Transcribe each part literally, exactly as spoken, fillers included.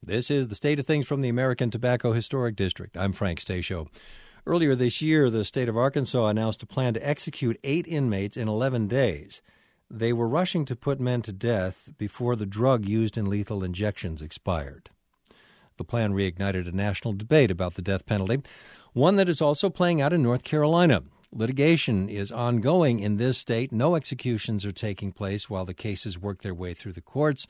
This is the State of Things from the American Tobacco Historic District. I'm Frank Stasio. Earlier this year, the state of Arkansas announced a plan to execute eight inmates in eleven days. They were rushing to put men to death before the drug used in lethal injections expired. The plan reignited a national debate about the death penalty, one that is also playing out in North Carolina. Litigation is ongoing in this state. No executions are taking place while the cases work their way through the courts.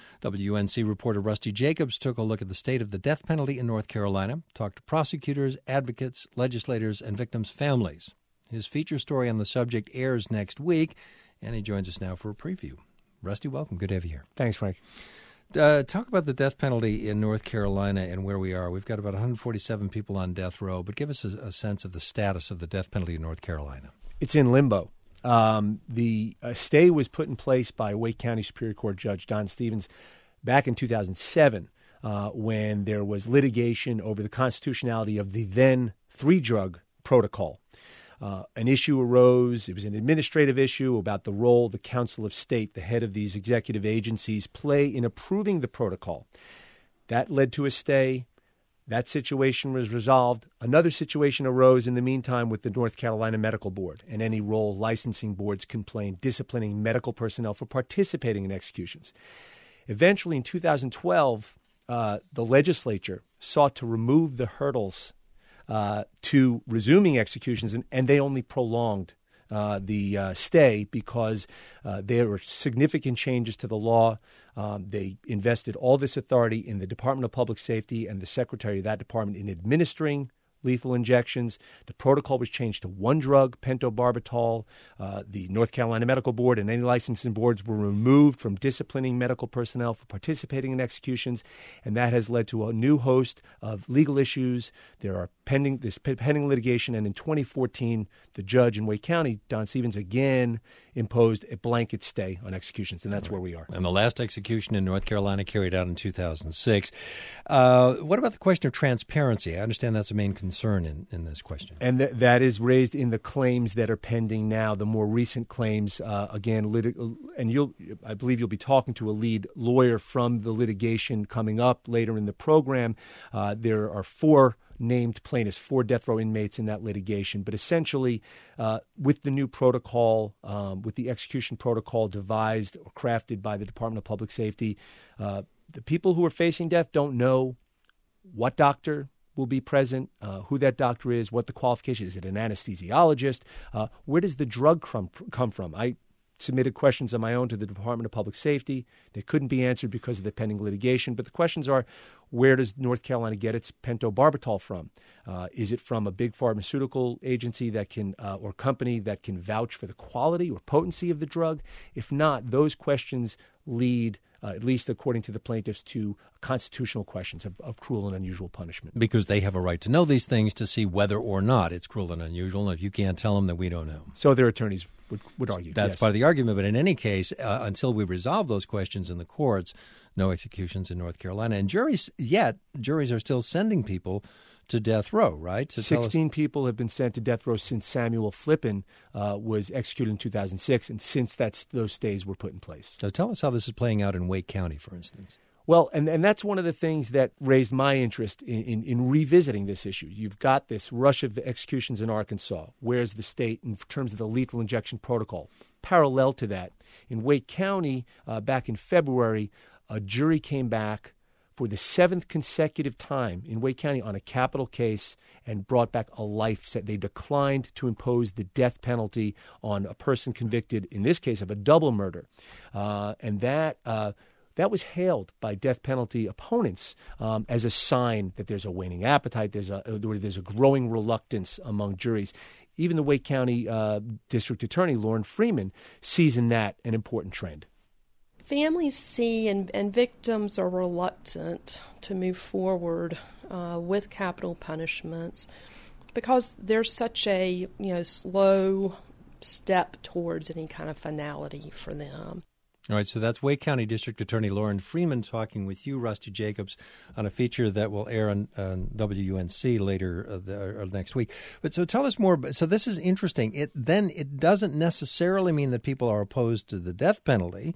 W N C reporter Rusty Jacobs took a look at the state of the death penalty in North Carolina, talked to prosecutors, advocates, legislators, and victims' families. His feature story on the subject airs next week, and he joins us now for a preview. Rusty, welcome. Good to have you here. Thanks, Frank. Uh, talk about the death penalty in North Carolina and where we are. We've got about one hundred forty-seven people on death row, but give us a, a sense of the status of the death penalty in North Carolina. It's in limbo. Um, the uh, stay was put in place by Wake County Superior Court Judge Don Stevens back in two thousand seven uh, when there was litigation over the constitutionality of the then three-drug protocol. Uh, an issue arose. It was an administrative issue about the role the Council of State, the head of these executive agencies, play in approving the protocol. That led to a stay. That situation was resolved. Another situation arose in the meantime with the North Carolina Medical Board and any role licensing boards can play in disciplining medical personnel for participating in executions. Eventually, in two thousand twelve, uh, the legislature sought to remove the hurdles uh, to resuming executions, and, and they only prolonged uh, the uh, stay because uh, there were significant changes to the law. Um, they invested all this authority in the Department of Public Safety and the secretary of that department in administering lethal injections. The protocol was changed to one drug, pentobarbital. Uh, the North Carolina Medical Board and any licensing boards were removed from disciplining medical personnel for participating in executions, and that has led to a new host of legal issues. There are pending this pending litigation, and in twenty fourteen, the judge in Wake County, Don Stevens, again imposed a blanket stay on executions, and that's right where we are. And the last execution in North Carolina carried out in two thousand six. Uh, what about the question of transparency? I understand that's a main concern in, in this question. And th- that is raised in the claims that are pending now, the more recent claims. Uh, again, lit- and you'll, I believe you'll be talking to a lead lawyer from the litigation coming up later in the program. Uh, there are four named plaintiffs, four death row inmates in that litigation. But essentially, uh, with the new protocol, um, with the execution protocol devised or crafted by the Department of Public Safety, uh, the people who are facing death don't know what doctor will be present, uh, who that doctor is, what the qualification is. Is it an anesthesiologist? Uh, where does the drug come, come from? I submitted questions on my own to the Department of Public Safety. They couldn't be answered because of the pending litigation. But the questions are, where does North Carolina get its pentobarbital from? Uh, is it from a big pharmaceutical agency that can, uh, or company that can vouch for the quality or potency of the drug? If not, those questions lead, uh, at least according to the plaintiffs, to constitutional questions of, of cruel and unusual punishment. Because they have a right to know these things to see whether or not it's cruel and unusual. And if you can't tell them, then we don't know. So their attorneys would, would argue. That's yes. part of the argument. But in any case, uh, until we resolve those questions in the courts, no executions in North Carolina. And juries, yet, juries are still sending people to death row, right? To sixteen us- people have been sent to death row since Samuel Flippen uh, was executed in two thousand six, and since that's, those stays were put in place. So tell us how this is playing out in Wake County, for instance. Well, and, and that's one of the things that raised my interest in, in, in revisiting this issue. You've got this rush of executions in Arkansas. Where's the state in terms of the lethal injection protocol? Parallel to that, in Wake County, uh, back in February, a jury came back for the seventh consecutive time in Wake County on a capital case and brought back a life sentence. They declined to impose the death penalty on a person convicted, in this case, of a double murder. Uh, and that uh, that was hailed by death penalty opponents um, as a sign that there's a waning appetite, there's a, there's a growing reluctance among juries. Even the Wake County uh, District Attorney, Lauren Freeman, sees in that an important trend. Families see and, and victims are reluctant to move forward uh, with capital punishments because there's such a you know slow step towards any kind of finality for them. All right, so that's Wake County District Attorney Lauren Freeman talking with you, Rusty Jacobs, on a feature that will air on, on W N C later uh, the, uh, next week. But so tell us more. So this is interesting. It then it doesn't necessarily mean that people are opposed to the death penalty.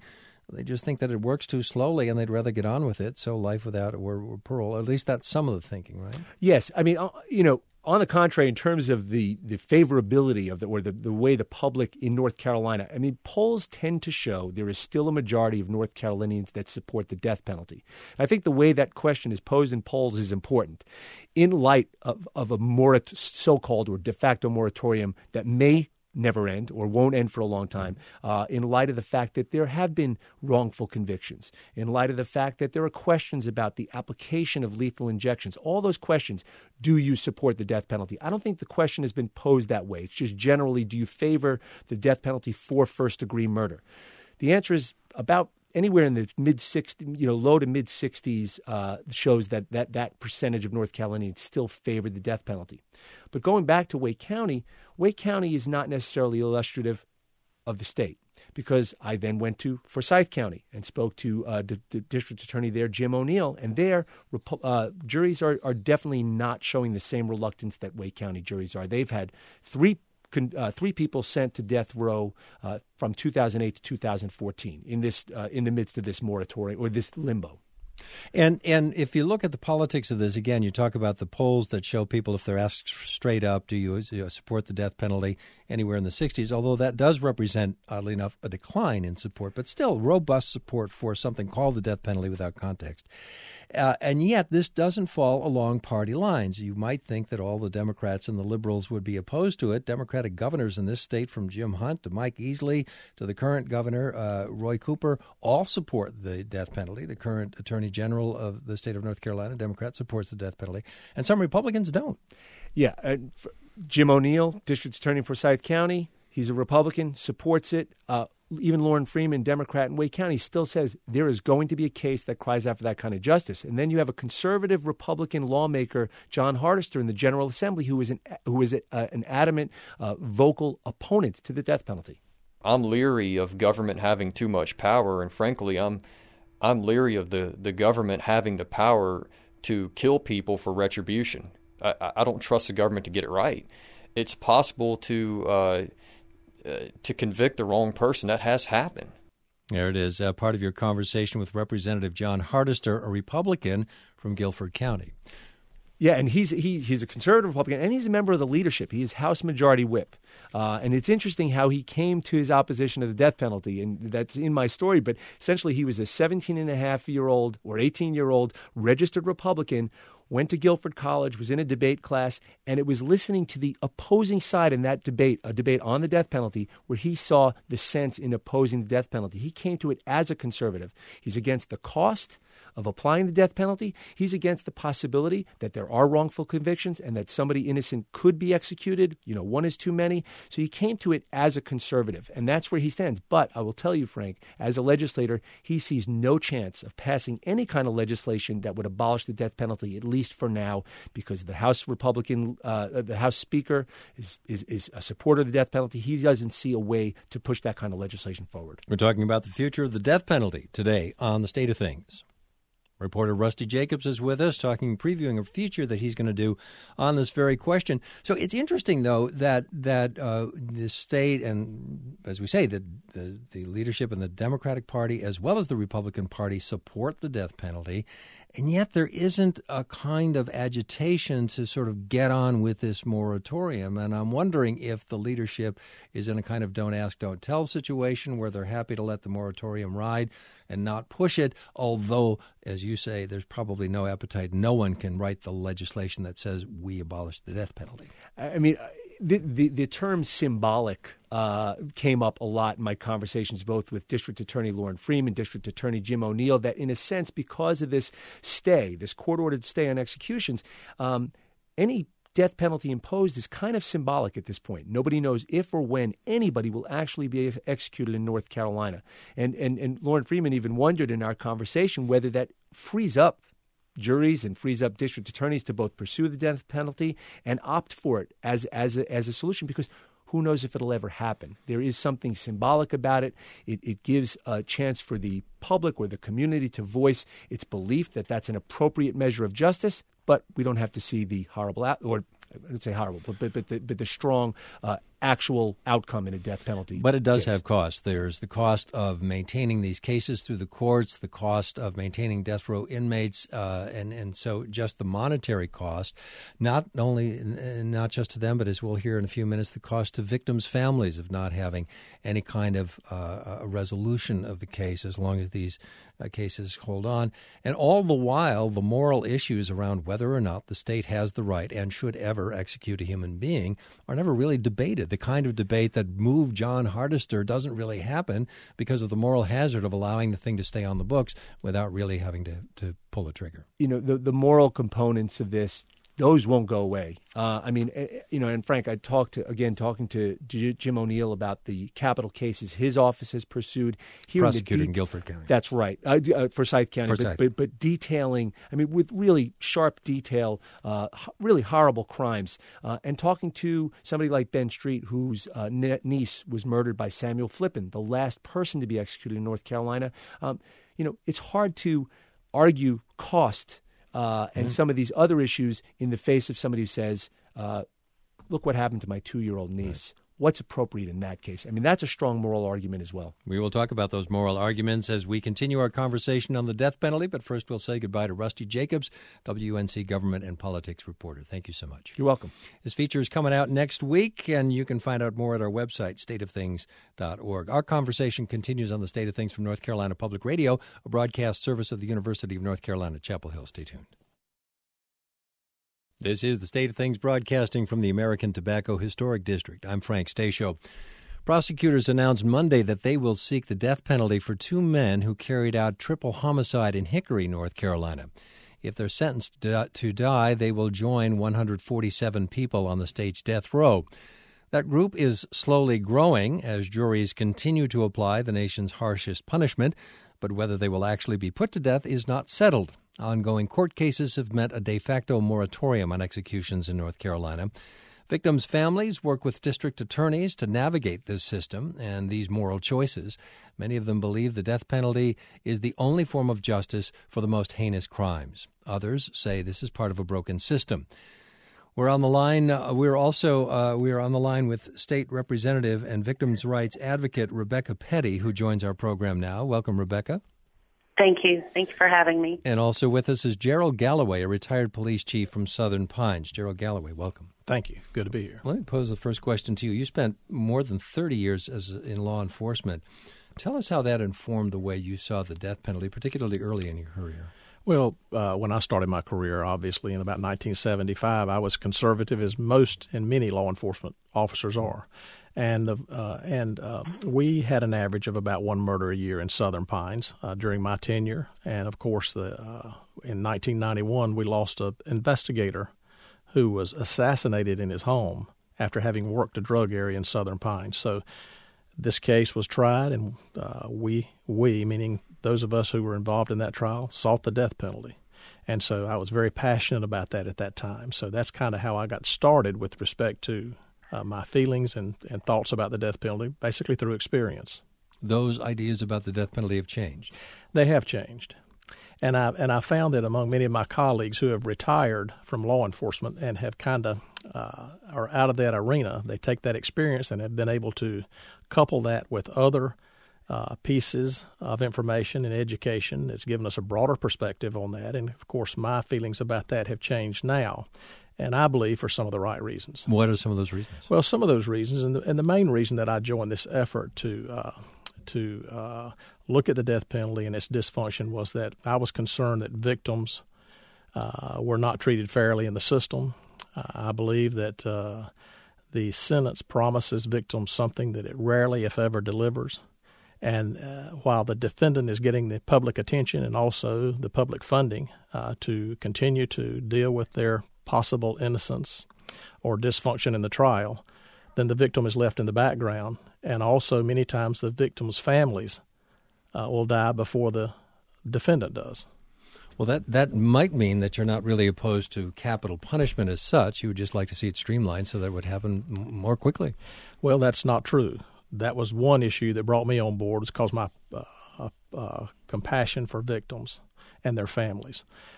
They just think that it works too slowly, and they'd rather get on with it. So life without or, or parole. At least that's some of the thinking, right? Yes, I mean, uh, you know. On the contrary, in terms of the, the favorability of the or the, the way the public in North Carolina, I mean, polls tend to show there is still a majority of North Carolinians that support the death penalty. And I think the way that question is posed in polls is important. In light of, of a morat- so-called or de facto moratorium that may never end or won't end for a long time, uh, in light of the fact that there have been wrongful convictions, in light of the fact that there are questions about the application of lethal injections, all those questions, do you support the death penalty? I don't think the question has been posed that way. It's just generally, do you favor the death penalty for first-degree murder? The answer is about anywhere in the mid sixties, you know, low to mid sixties uh, shows that, that that percentage of North Carolinians still favored the death penalty. But going back to Wake County, Wake County is not necessarily illustrative of the state, because I then went to Forsyth County and spoke to uh, the, the district attorney there, Jim O'Neill, and there uh, juries are, are definitely not showing the same reluctance that Wake County juries are. They've had three Uh, three people sent to death row uh, from two thousand eight to two thousand fourteen in this uh, in the midst of this moratorium or this limbo. And and if you look at the politics of this, again, you talk about the polls that show people, if they're asked straight up, do you, you know, support the death penalty, anywhere in the sixties, although that does represent, oddly enough, a decline in support, but still robust support for something called the death penalty without context. Uh, and yet this doesn't fall along party lines. You might think that all the Democrats and the liberals would be opposed to it. Democratic governors in this state, from Jim Hunt to Mike Easley to the current governor, uh, Roy Cooper, all support the death penalty. The current attorney general of the state of North Carolina, Democrat, supports the death penalty. And some Republicans don't. Yeah. Uh, Jim O'Neill, district attorney for Forsyth County, he's a Republican, supports it. Uh, Even Lauren Freeman, Democrat in Wake County, still says there is going to be a case that cries out for that kind of justice. And then you have a conservative Republican lawmaker, John Hardister, in the General Assembly, who is an who is a, uh, an adamant, uh, vocal opponent to the death penalty. I'm leery of government having too much power, and frankly, I'm I'm leery of the, the government having the power to kill people for retribution. I, I don't trust the government to get it right. It's possible to uh, Uh, to convict the wrong person. That has happened. There it is, uh, part of your conversation with Representative John Hardister, a Republican from Guilford County. Yeah, and he's he, he's a conservative Republican, and he's a member of the leadership. He is House Majority Whip. Uh, and it's interesting how he came to his opposition to the death penalty, and that's in my story. But essentially, he was a seventeen and a half year old or eighteen year old registered Republican, went to Guilford College, was in a debate class, and it was listening to the opposing side in that debate, a debate on the death penalty, where he saw the sense in opposing the death penalty. He came to it as a conservative. He's against the cost of applying the death penalty. He's against the possibility that there are wrongful convictions and that somebody innocent could be executed. You know, one is too many. So he came to it as a conservative, and that's where he stands. But I will tell you, Frank, as a legislator, he sees no chance of passing any kind of legislation that would abolish the death penalty, at least for now, because the House Republican, uh, the House Speaker is, is, is a supporter of the death penalty. He doesn't see a way to push that kind of legislation forward. We're talking about the future of the death penalty today on The State of Things. Reporter Rusty Jacobs is with us, talking, previewing a feature that he's going to do on this very question. So it's interesting, though, that that uh, the state and, as we say, the, the the leadership in the Democratic Party as well as the Republican Party support the death penalty, and yet there isn't a kind of agitation to sort of get on with this moratorium. And I'm wondering if the leadership is in a kind of don't ask, don't tell situation where they're happy to let the moratorium ride and not push it, although, as you say, there's probably no appetite. No one can write the legislation that says we abolish the death penalty. I mean, the the, the term symbolic uh, came up a lot in my conversations, both with District Attorney Lauren Freeman, District Attorney Jim O'Neill, that in a sense, because of this stay, this court-ordered stay on executions, um, any death penalty imposed is kind of symbolic at this point. Nobody knows if or when anybody will actually be executed in North Carolina. And, and, and Lauren Freeman even wondered in our conversation whether that frees up juries and frees up district attorneys to both pursue the death penalty and opt for it as, as, a, as a solution, because who knows if it'll ever happen. There is something symbolic about it. It, it gives a chance for the public or the community to voice its belief that that's an appropriate measure of justice. But we don't have to see the horrible, or I would say horrible, but but the, but the strong uh, actual outcome in a death penalty. But it does case. have costs. There's the cost of maintaining these cases through the courts, the cost of maintaining death row inmates, uh, and and so just the monetary cost, not only not just to them, but as we'll hear in a few minutes, the cost to victims' families of not having any kind of uh, a resolution of the case as long as these uh, cases hold on, and all the while the moral issues around whether or not the state has the right and should ever execute a human being are never really debated. The kind of debate that moved John Hardister doesn't really happen because of the moral hazard of allowing the thing to stay on the books without really having to, to pull the trigger. You know, the, the moral components of this, those won't go away. Uh, I mean, you know, and Frank, I talked to, again, talking to Jim O'Neill about the capital cases his office has pursued. Prosecutor det- in Guilford County. That's right, uh, uh, Forsyth County. Forsyth. But, but, but detailing, I mean, with really sharp detail, uh, really horrible crimes. Uh, and talking to somebody like Ben Street, whose uh, niece was murdered by Samuel Flippen, the last person to be executed in North Carolina. Um, you know, it's hard to argue cost Uh, and mm-hmm. some of these other issues in the face of somebody who says, uh, look what happened to my two-year-old niece. Right. What's appropriate in that case? I mean, that's a strong moral argument as well. We will talk about those moral arguments as we continue our conversation on the death penalty, but first we'll say goodbye to Rusty Jacobs, W N C government and politics reporter. Thank you so much. You're welcome. His feature is coming out next week, and you can find out more at our website, state of things dot org. Our conversation continues on the State of Things from North Carolina Public Radio, a broadcast service of the University of North Carolina, Chapel Hill. Stay tuned. This is the State of Things broadcasting from the American Tobacco Historic District. I'm Frank Stasio. Prosecutors announced Monday that they will seek the death penalty for two men who carried out triple homicide in Hickory, North Carolina. If they're sentenced to die, they will join one hundred forty-seven people on the state's death row. That group is slowly growing as juries continue to apply the nation's harshest punishment, but whether they will actually be put to death is not settled. Ongoing court cases have meant a de facto moratorium on executions in North Carolina. Victims' families work with district attorneys to navigate this system and these moral choices. Many of them believe the death penalty is the only form of justice for the most heinous crimes. Others say this is part of a broken system. We're on the line. Uh, we're also uh, we're on the line with State Representative and Victims' Rights Advocate Rebecca Petty, who joins our program now. Welcome, Rebecca. Thank you. Thank you for having me. And also with us is Gerald Galloway, a retired police chief from Southern Pines. Gerald Galloway, welcome. Thank you. Good to be here. Let me pose the first question to you. You spent more than thirty years as in law enforcement. Tell us how that informed the way you saw the death penalty, particularly early in your career. Well, uh, when I started my career, obviously, in about nineteen seventy-five, I was conservative, as most and many law enforcement officers are. And uh, and uh, we had an average of about one murder a year in Southern Pines uh, during my tenure. And, of course, the uh, in nineteen ninety-one, we lost an investigator who was assassinated in his home after having worked a drug area in Southern Pines. So this case was tried, and uh, we, we, meaning those of us who were involved in that trial, sought the death penalty. And so I was very passionate about that at that time. So that's kind of how I got started with respect to Uh, my feelings and, and thoughts about the death penalty, basically through experience. Those ideas about the death penalty have changed. They have changed. And I and I found that among many of my colleagues who have retired from law enforcement and have kind of uh, are out of that arena, they take that experience and have been able to couple that with other uh, pieces of information and education. It's given us a broader perspective on that. And, of course, my feelings about that have changed now. And I believe for some of the right reasons. What are some of those reasons? Well, some of those reasons, and the, and the main reason that I joined this effort to uh, to uh, look at the death penalty and its dysfunction was that I was concerned that victims uh, were not treated fairly in the system. Uh, I believe that uh, the sentence promises victims something that it rarely, if ever, delivers. And uh, while the defendant is getting the public attention and also the public funding uh, to continue to deal with their possible innocence or dysfunction in the trial, then the victim is left in the background. And also many times the victim's families uh, will die before the defendant does. Well, that, that might mean that you're not really opposed to capital punishment as such. You would just like to see it streamlined so that it would happen m- more quickly. Well, that's not true. That was one issue that brought me on board, was because my uh, uh, compassion for victims and their families.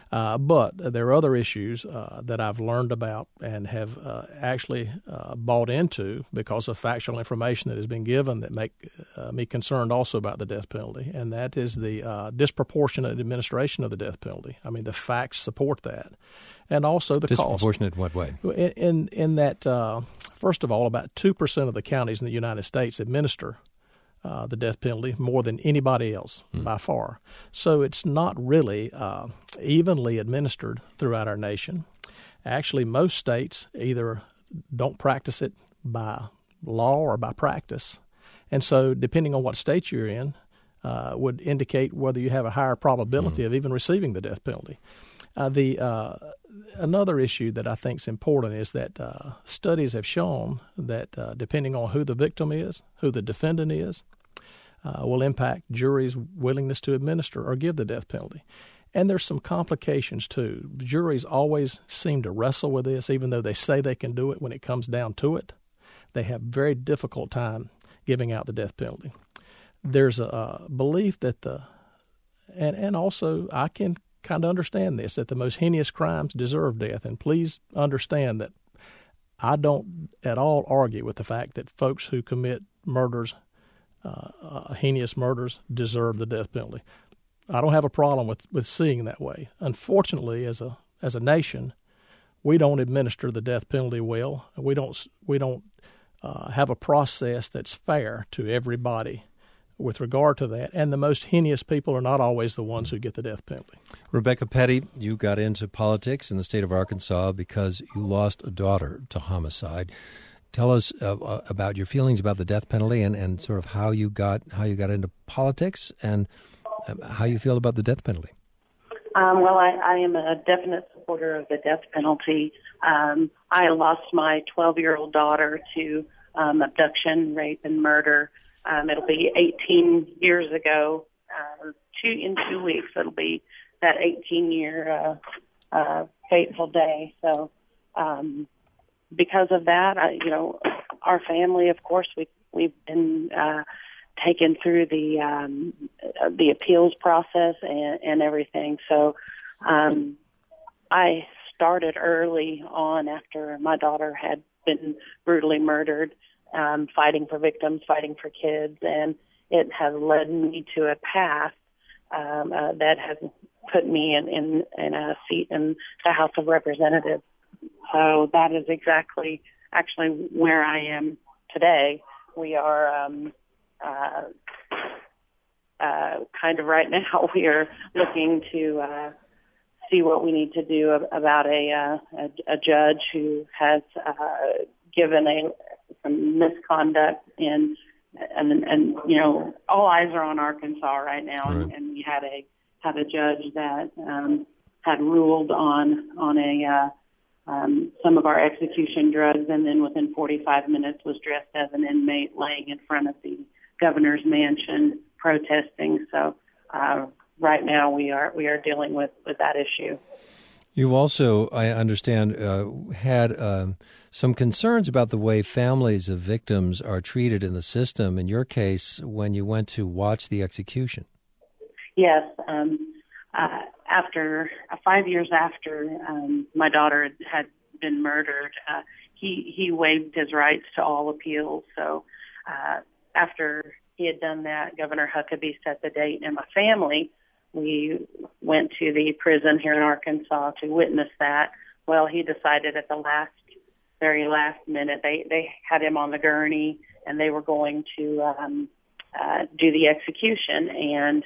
Uh, but there are other issues uh, that I've learned about and have uh, actually uh, bought into because of factual information that has been given that make uh, me concerned also about the death penalty, and that is the uh, disproportionate administration of the death penalty. I mean, the facts support that. And also the disproportionate cost. Disproportionate what way? In, in, in that, uh, first of all, about two percent of the counties in the United States administer Uh, the death penalty more than anybody else mm. by far. So it's not really uh, evenly administered throughout our nation. Actually, most states either don't practice it by law or by practice. And so depending on what state you're in uh, would indicate whether you have a higher probability mm. of even receiving the death penalty. Uh, the uh, another issue that I think is important is that uh, studies have shown that uh, depending on who the victim is, who the defendant is, uh, will impact juries' willingness to administer or give the death penalty. And there's some complications, too. Juries always seem to wrestle with this, even though they say they can do it. When it comes down to it, they have very difficult time giving out the death penalty. There's a, a belief that the, and, and also I can kind of understand this, that the most heinous crimes deserve death. And please understand that I don't at all argue with the fact that folks who commit murders, uh, uh, heinous murders, deserve the death penalty. I don't have a problem with, with seeing that way. Unfortunately, as a as a nation, we don't administer the death penalty well. We don't we don't uh, have a process that's fair to everybody with regard to that. And the most heinous people are not always the ones who get the death penalty. Rebecca Petty, you got into politics in the state of Arkansas because you lost a daughter to homicide. Tell us uh, about your feelings about the death penalty and, and sort of how you got how you got into politics and how you feel about the death penalty. Um, well, I, I am a definite supporter of the death penalty. Um, I lost my twelve-year-old daughter to um, abduction, rape, and murder. Um, it'll be eighteen years ago, uh, two in two weeks. It'll be that eighteen-year uh, uh, fateful day. So, um, because of that, I, you know, our family, of course, we we've been uh, taken through the um, the appeals process and, and everything. So, um, I started early on after my daughter had been brutally murdered. Um, fighting for victims, fighting for kids, and it has led me to a path um, uh, that has put me in, in, in a seat in the House of Representatives. So that is exactly actually where I am today. We are um, uh, uh, kind of right now we are looking to uh, see what we need to do about a, uh, a, a judge who has uh, given a some misconduct in, and, and, and, you know, all eyes are on Arkansas right now. Right. And, and we had a, had a judge that, um, had ruled on, on a, uh, um, some of our execution drugs. And then within forty-five minutes was dressed as an inmate laying in front of the governor's mansion protesting. So, uh, right now we are, we are dealing with, with that issue. You've also, I understand, uh, had um, some concerns about the way families of victims are treated in the system. In your case, when you went to watch the execution. Yes. Um, uh, after uh, five years after um, my daughter had been murdered, uh, he he waived his rights to all appeals. So uh, after he had done that, Governor Huckabee set the date, and my family, we went to the prison here in Arkansas to witness that. Well, he decided at the last, very last minute, they, they had him on the gurney and they were going to um, uh, do the execution. And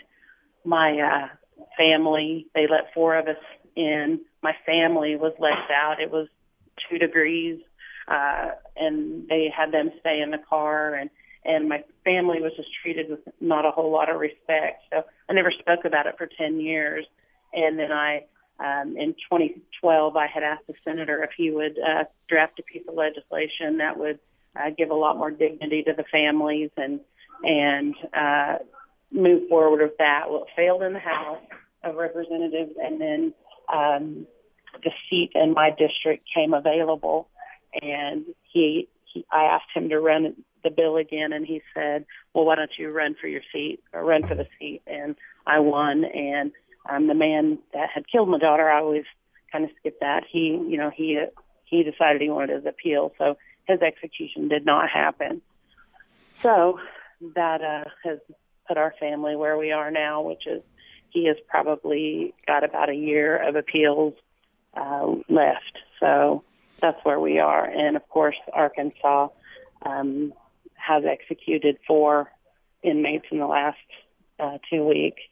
my uh, family, they let four of us in. My family was left out. It was two degrees, uh, and they had them stay in the car. And And my family was just treated with not a whole lot of respect. So I never spoke about it for ten years. And then I, um, in twenty twelve, I had asked the senator if he would uh, draft a piece of legislation that would uh, give a lot more dignity to the families and and uh, move forward with that. Well, it failed in the House of Representatives, and then um, the seat in my district came available, and he, he I asked him to run the bill again, and he said, well, why don't you run for your seat or run for the seat? And I won, and um, the man that had killed my daughter, I always kind of skipped that. He, you know, he he decided he wanted to appeal, so his execution did not happen. So that uh, has put our family where we are now, which is he has probably got about a year of appeals uh, left. So that's where we are. And, of course, Arkansas um, has executed four inmates in the last uh, two weeks.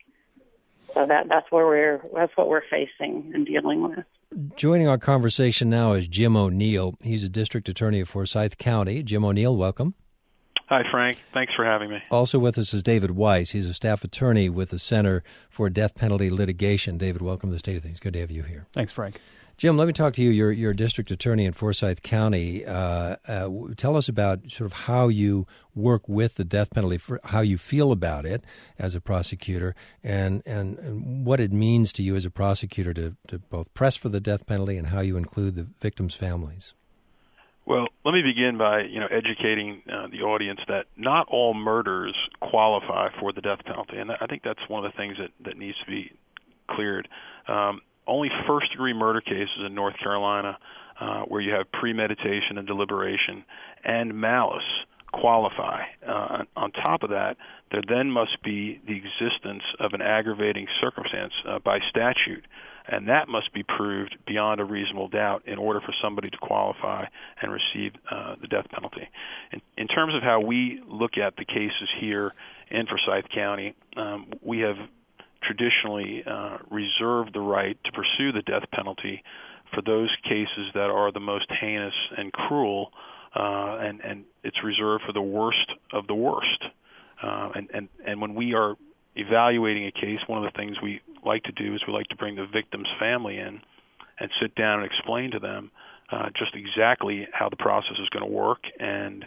So that that's where we're that's what we're facing and dealing with. Joining our conversation now is Jim O'Neill. He's a district attorney of Forsyth County. Jim O'Neill, welcome. Hi, Frank. Thanks for having me. Also with us is David Weiss. He's a staff attorney with the Center for Death Penalty Litigation. David, welcome to the State of Things. Good to have you here. Thanks, Frank. Jim, let me talk to you. You're, you're a district attorney in Forsyth County. Uh, uh, tell us about sort of how you work with the death penalty, for how you feel about it as a prosecutor, and, and, and what it means to you as a prosecutor to, to both press for the death penalty and how you include the victims' families. Well, let me begin by, you know, educating uh, the audience that not all murders qualify for the death penalty, and I think that's one of the things that, that needs to be cleared. Um, only first-degree murder cases in North Carolina, uh, where you have premeditation and deliberation and malice, qualify. Uh, on top of that, there then must be the existence of an aggravating circumstance uh, by statute, and that must be proved beyond a reasonable doubt in order for somebody to qualify and receive uh, the death penalty. In, in terms of how we look at the cases here in Forsyth County, um, we have traditionally uh, reserved the right to pursue the death penalty for those cases that are the most heinous and cruel, uh, and, and it's reserved for the worst of the worst. Uh, and, and, and when we are evaluating a case, one of the things we like to do is we like to bring the victim's family in and sit down and explain to them uh, just exactly how the process is going to work, and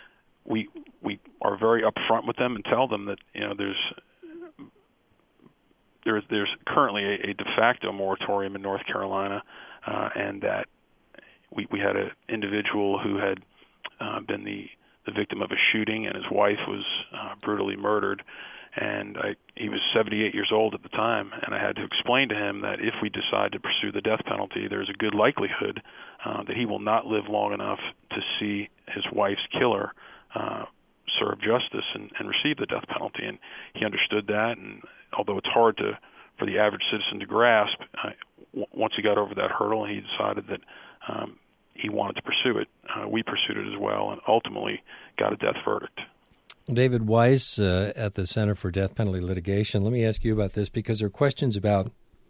we we are very upfront with them and tell them that, you know, there's there's there's currently a, a de facto moratorium in North Carolina, uh, and that we we had an individual who had uh, been the the victim of a shooting, and his wife was uh, brutally murdered. And I, he was seventy-eight years old at the time, and I had to explain to him that if we decide to pursue the death penalty, there's a good likelihood uh, that he will not live long enough to see his wife's killer uh, serve justice and, and receive the death penalty. And he understood that, and although it's hard to for the average citizen to grasp, uh, w- once he got over that hurdle, he decided that um, he wanted to pursue it. Uh, we pursued it as well, and ultimately got a death verdict. David Weiss uh, at the Center for Death Penalty Litigation. Let me ask you about this, because there are questions about,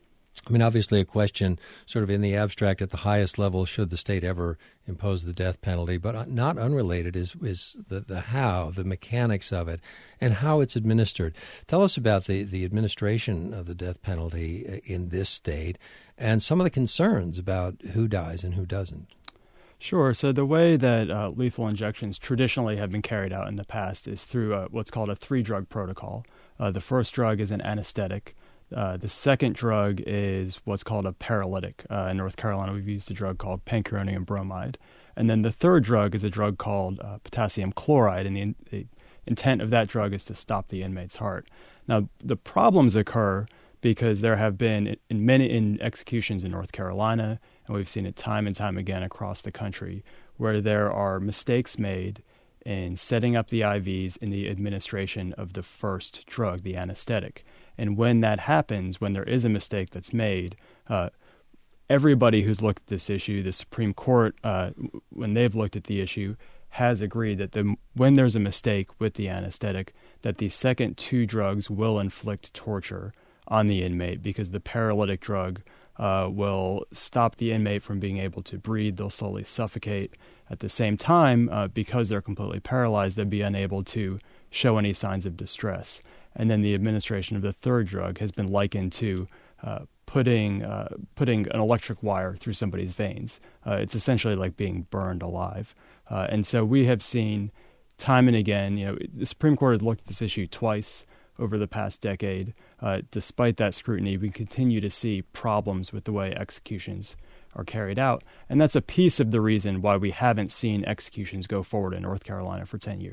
I mean, obviously a question sort of in the abstract at the highest level, should the state ever impose the death penalty, but not unrelated is is the, the how, the mechanics of it, and how it's administered. Tell us about the, the administration of the death penalty in this state and some of the concerns about who dies and who doesn't. Sure. So the way that uh, lethal injections traditionally have been carried out in the past is through uh, what's called a three-drug protocol. Uh, the first drug is an anesthetic. Uh, the second drug is what's called a paralytic. Uh, in North Carolina, we've used a drug called pancuronium bromide. And then the third drug is a drug called uh, potassium chloride, and the, in- the intent of that drug is to stop the inmate's heart. Now, the problems occur because there have been in many in executions in North Carolina, and we've seen it time and time again across the country, where there are mistakes made in setting up the I Vs in the administration of the first drug, the anesthetic. And when that happens, when there is a mistake that's made, uh, everybody who's looked at this issue, the Supreme Court, uh, when they've looked at the issue, has agreed that the, when there's a mistake with the anesthetic, that the second two drugs will inflict torture on the inmate, because the paralytic drug uh, will stop the inmate from being able to breathe. They'll slowly suffocate. At the same time, uh, because they're completely paralyzed, they'll be unable to show any signs of distress. And then the administration of the third drug has been likened to uh, putting uh, putting an electric wire through somebody's veins. Uh, it's essentially like being burned alive. Uh, and so we have seen time and again, you know, the Supreme Court has looked at this issue twice over the past decade. Uh, despite that scrutiny, we continue to see problems with the way executions are carried out. And that's a piece of the reason why we haven't seen executions go forward in North Carolina for ten years.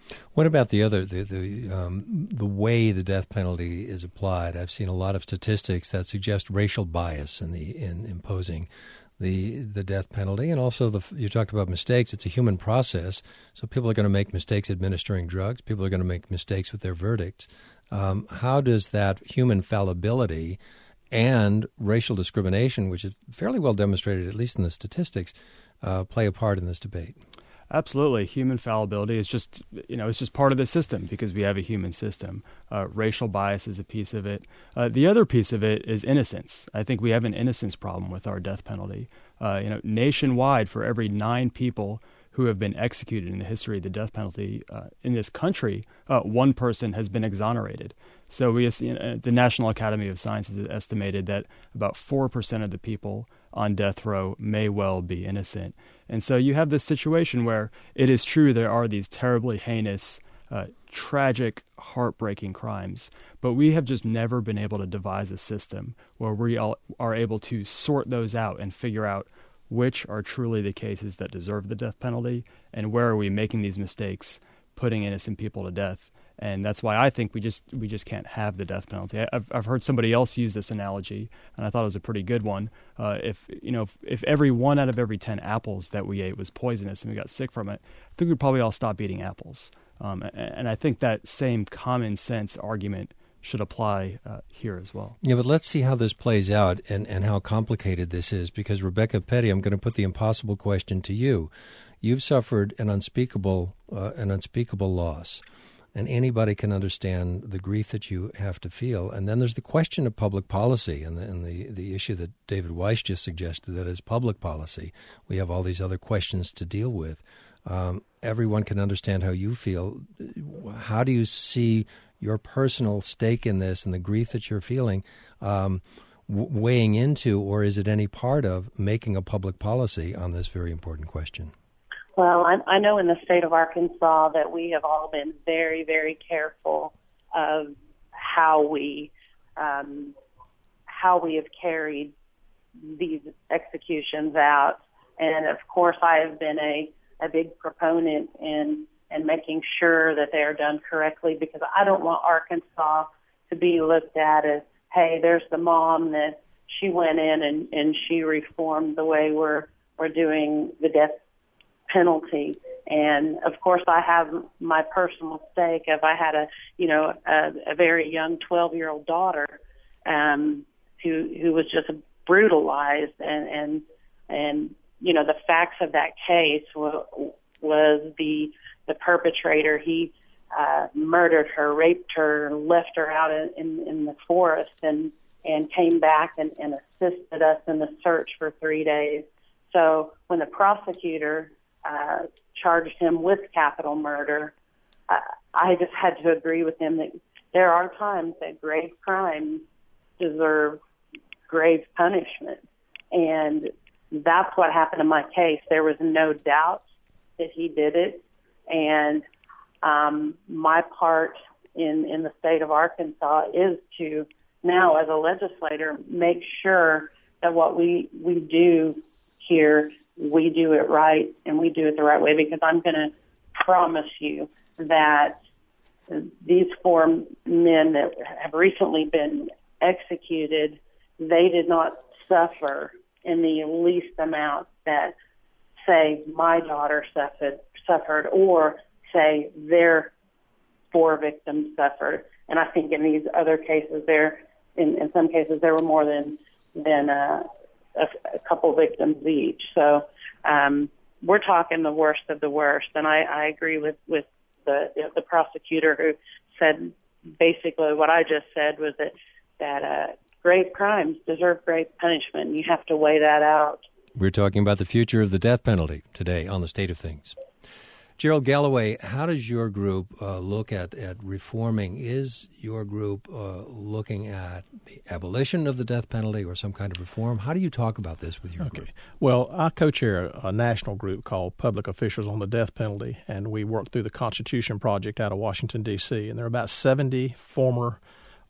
What about the other the the um, the way the death penalty is applied? I've seen a lot of statistics that suggest racial bias in the in imposing the the death penalty, and also the you talked about mistakes. It's a human process, so people are going to make mistakes administering drugs. People are going to make mistakes with their verdicts. Um, how does that human fallibility and racial discrimination, which is fairly well demonstrated, at least in the statistics, uh, play a part in this debate? Absolutely. Human fallibility is just, you know, it's just part of the system because we have a human system. Uh, racial bias is a piece of it. Uh, the other piece of it is innocence. I think we have an innocence problem with our death penalty. Uh, you know, nationwide, for every nine people who have been executed in the history of the death penalty uh, in this country, uh, one person has been exonerated. So we, you know, the National Academy of Sciences has estimated that about four percent of the people on death row may well be innocent. And so you have this situation where it is true there are these terribly heinous, uh, tragic, heartbreaking crimes, but we have just never been able to devise a system where we all are able to sort those out and figure out which are truly the cases that deserve the death penalty and where are we making these mistakes, putting innocent people to death. And that's why I think we just we just can't have the death penalty. I've I've heard somebody else use this analogy, and I thought it was a pretty good one. Uh, if you know, if, if every one out of every ten apples that we ate was poisonous and we got sick from it, I think we'd probably all stop eating apples. Um, and, and I think that same common sense argument should apply uh, here as well. Yeah, but let's see how this plays out and, and how complicated this is. Because Rebecca Petty, I'm going to put the impossible question to you. You've suffered an unspeakable uh, an unspeakable loss. And anybody can understand the grief that you have to feel. And then there's the question of public policy and the, and the, the issue that David Weiss just suggested, that as public policy, we have all these other questions to deal with. Um, everyone can understand how you feel. How do you see your personal stake in this and the grief that you're feeling um, w- weighing into, or is it any part of making a public policy on this very important question? Well, I, I know in the state of Arkansas that we have all been very, very careful of how we um, how we have carried these executions out, and of course, I have been a, a big proponent in in making sure that they are done correctly, because I don't want Arkansas to be looked at as, hey, there's the mom that she went in and, and she reformed the way we're we're doing the death penalty. And of course I have my personal stake. If I had a, you know, a, a very young twelve year old daughter, um, who, who was just brutalized and, and, and, you know, the facts of that case was, was the, the perpetrator. He, uh, murdered her, raped her, left her out in, in, in the forest and, and came back and, and assisted us in the search for three days. So when the prosecutor Uh, charged him with capital murder, uh, I just had to agree with him that there are times that grave crimes deserve grave punishment. And that's what happened in my case. There was no doubt that he did it. And um, my part in, in the state of Arkansas is to now, as a legislator, make sure that what we, we do here, we do it right and we do it the right way, because I'm going to promise you that these four men that have recently been executed, they did not suffer in the least amount that, say, my daughter suffered, suffered or, say, their four victims suffered. And I think in these other cases, there, in, in some cases, there were more than, than uh, A, a couple victims each. So um, we're talking the worst of the worst. And I, I agree with, with the, the prosecutor who said basically what I just said was that, that uh, grave crimes deserve grave punishment. And you have to weigh that out. We're talking about the future of the death penalty today on The State of Things. Gerald Galloway, how does your group uh, look at, at reforming? Is your group uh, looking at the abolition of the death penalty or some kind of reform? How do you talk about this with your okay. group? Well, I co-chair a, a national group called Public Officials on the Death Penalty, and we work through the Constitution Project out of Washington, D C, and there are about seventy former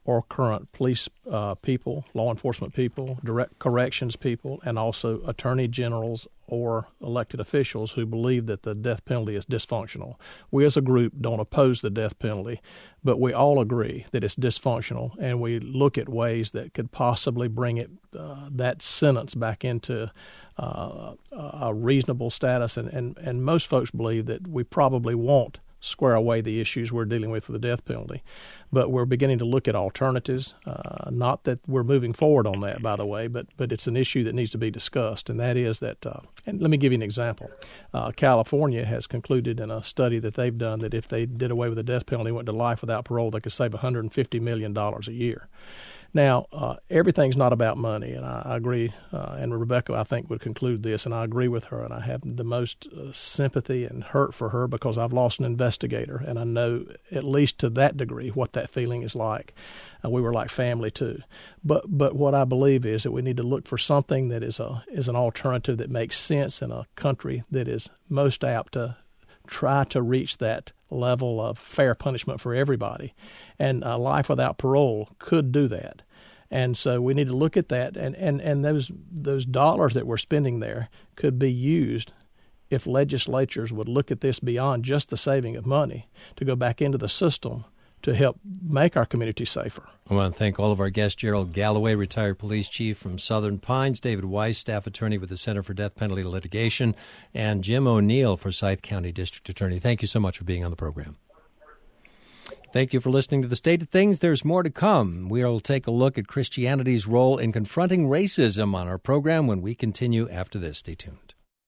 or current police uh, people, law enforcement people, direct corrections people, and also attorney generals or elected officials who believe that the death penalty is dysfunctional. We as a group don't oppose the death penalty, but we all agree that it's dysfunctional, and we look at ways that could possibly bring it uh, that sentence back into uh, a reasonable status. And, and, and most folks believe that we probably won't square away the issues we're dealing with with the death penalty. But we're beginning to look at alternatives. Uh, not that we're moving forward on that, by the way, but but it's an issue that needs to be discussed, and that is that, uh, and let me give you an example. Uh, California has concluded in a study that they've done that if they did away with the death penalty and went to life without parole, they could save one hundred fifty million dollars a year. Now, uh, everything's not about money, and I, I agree, uh, and Rebecca, I think, would conclude this, and I agree with her, and I have the most uh, sympathy and hurt for her because I've lost an investigator, and I know, at least to that degree, what that feeling is like. Uh, we were like family, too. But but what I believe is that we need to look for something that is a is an alternative that makes sense in a country that is most apt to try to reach that level of fair punishment for everybody. And uh, life without parole could do that. And so we need to look at that, and, and, and those those dollars that we're spending there could be used if legislatures would look at this beyond just the saving of money to go back into the system to help make our community safer. I want to thank all of our guests, Gerald Galloway, retired police chief from Southern Pines, David Weiss, staff attorney with the Center for Death Penalty Litigation, and Jim O'Neill, Forsyth County District Attorney. Thank you so much for being on the program. Thank you for listening to The State of Things. There's more to come. We'll take a look at Christianity's role in confronting racism on our program when we continue after this. Stay tuned.